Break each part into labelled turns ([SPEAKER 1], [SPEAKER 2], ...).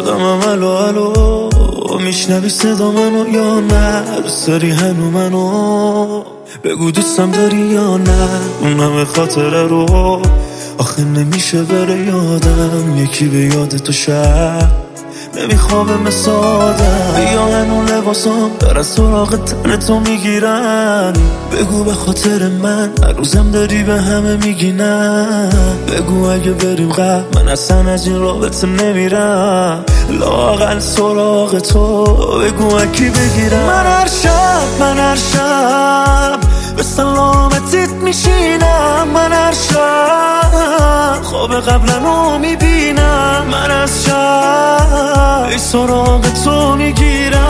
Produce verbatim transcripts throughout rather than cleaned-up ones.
[SPEAKER 1] صدامم الو الو، میشنوی صدا منو یا نه؟ دوست داری هنو منو؟ بگو دوستم داری یا نه؟ اونم خاطره رو آخه نمیشه بره یادم، یکی به یاد تو شب نمیخوابه مثل آدم. بیا هنو لباسام در از سراغ تن تو میگیرن، بگو به خاطر من هر روزم داری به همه میگی نه. بگو اگه بریم قبل من اصلا از این رابطه نمیرم، لااقل سراغ تو بگو اکی بگیرم. من هر شب من هر شب به سلامتیت میشینم، من هر شب خواب قبلنو میبینم، من از شب ای سراغ تو میگیرم.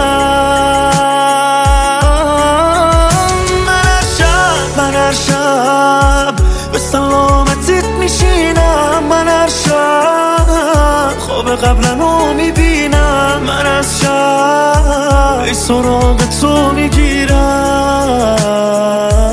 [SPEAKER 1] من هر شب من هر شب به سلامتیت میشینم، من هر شب خواب قبلنو میبینم، من از شب ای سراغ تو میگیرم.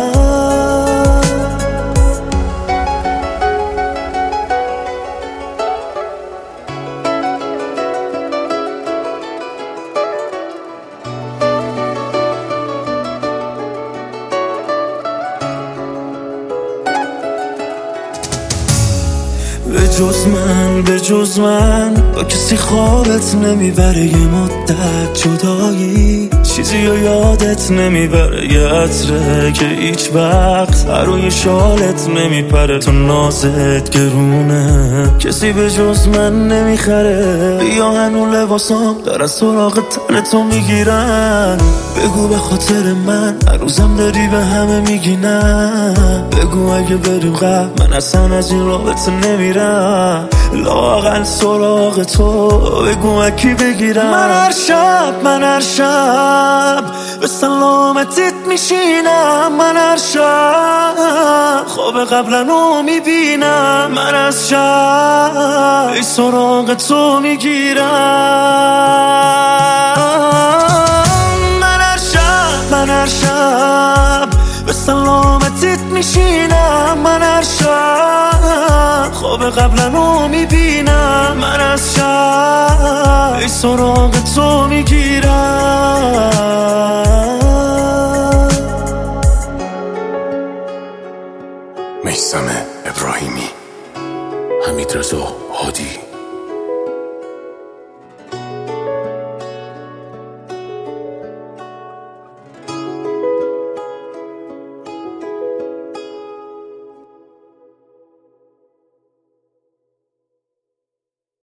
[SPEAKER 1] به جز من به جز من با کسی خوابت نمیبره، یه مدت جدایی چیزی رو یادت نمیبره، یه عطره که هیچ وقت روی شالت نمیپره، تو نازت گرونه کسی به جز من نمیخره. بیا هنو لباسام در از سراغ تن تو میگیرن، بگو به خاطر من هر روزم داری به همه میگی نه. بگو اگه بریم قبل من اصلا از این رابطه نمیرم، لااقل سراغ تو بگو اکی بگیرم. من هر شب من هر شب به سلامتیت میشینم، من هر شب خواب قبلنو میبینم، من از شب ای سراغ تو میگیرم. من هر شب من هر شب به سلامتیت میشینم، من هر شب خواب قبلنو میبینم، من از شب ای سراغ تو میگیرم.
[SPEAKER 2] میثم ابراهیمی، حمیدرضا هادی.